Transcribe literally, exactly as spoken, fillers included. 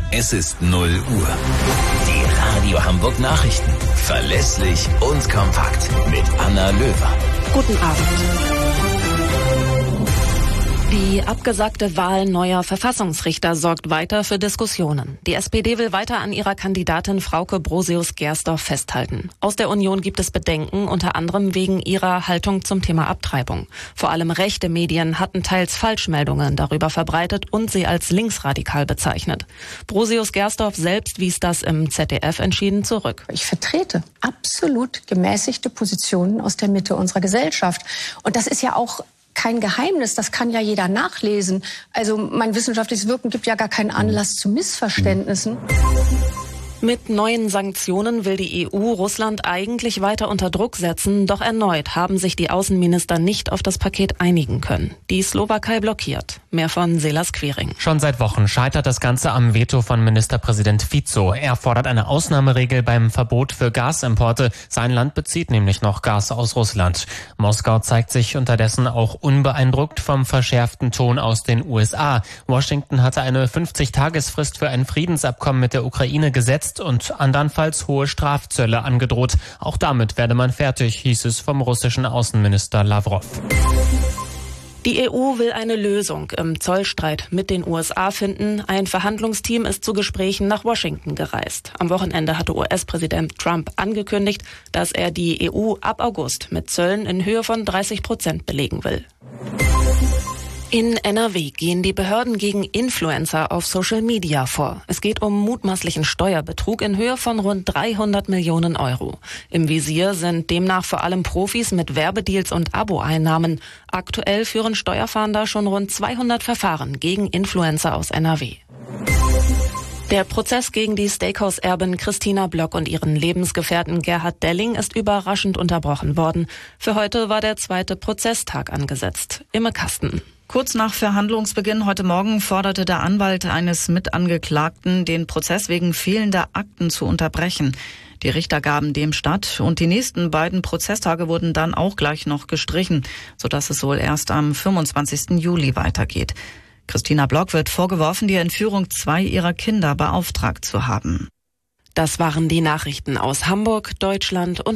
Es ist null Uhr. Die Radio Hamburg Nachrichten. Verlässlich und kompakt. Mit Anna Löwer. Guten Abend. Die abgesagte Wahl neuer Verfassungsrichter sorgt weiter für Diskussionen. Die S P D will weiter an ihrer Kandidatin Frauke Brosius-Gersdorf festhalten. Aus der Union gibt es Bedenken, unter anderem wegen ihrer Haltung zum Thema Abtreibung. Vor allem rechte Medien hatten teils Falschmeldungen darüber verbreitet und sie als linksradikal bezeichnet. Brosius-Gersdorf selbst wies das im Z D F entschieden zurück. Ich vertrete absolut gemäßigte Positionen aus der Mitte unserer Gesellschaft. Und das ist ja auch kein Geheimnis, das kann ja jeder nachlesen. Also mein wissenschaftliches Wirken gibt ja gar keinen Anlass zu Missverständnissen. Mit neuen Sanktionen will die E U Russland eigentlich weiter unter Druck setzen, doch erneut haben sich die Außenminister nicht auf das Paket einigen können. Die Slowakei blockiert. Mehr von Selas Quering. Schon seit Wochen scheitert das Ganze am Veto von Ministerpräsident Fico. Er fordert eine Ausnahmeregel beim Verbot für Gasimporte. Sein Land bezieht nämlich noch Gas aus Russland. Moskau zeigt sich unterdessen auch unbeeindruckt vom verschärften Ton aus den U S A. Washington hatte eine fünfzig-Tagesfrist für ein Friedensabkommen mit der Ukraine gesetzt und andernfalls hohe Strafzölle angedroht. Auch damit werde man fertig, hieß es vom russischen Außenminister Lavrov. Die E U will eine Lösung im Zollstreit mit den U S A finden. Ein Verhandlungsteam ist zu Gesprächen nach Washington gereist. Am Wochenende hatte U S-Präsident Trump angekündigt, dass er die E U ab August mit Zöllen in Höhe von dreißig Prozent belegen will. In N R W gehen die Behörden gegen Influencer auf Social Media vor. Es geht um mutmaßlichen Steuerbetrug in Höhe von rund dreihundert Millionen Euro. Im Visier sind demnach vor allem Profis mit Werbedeals und Abo-Einnahmen. Aktuell führen Steuerfahnder schon rund zweihundert Verfahren gegen Influencer aus N R W. Der Prozess gegen die Steakhouse-Erbin Christina Block und ihren Lebensgefährten Gerhard Delling ist überraschend unterbrochen worden. Für heute war der zweite Prozesstag angesetzt. Imme Kasten. Kurz nach Verhandlungsbeginn heute Morgen forderte der Anwalt eines Mitangeklagten, den Prozess wegen fehlender Akten zu unterbrechen. Die Richter gaben dem statt und die nächsten beiden Prozesstage wurden dann auch gleich noch gestrichen, sodass es wohl erst am fünfundzwanzigsten Juli weitergeht. Christina Block wird vorgeworfen, die Entführung zwei ihrer Kinder beauftragt zu haben. Das waren die Nachrichten aus Hamburg, Deutschland und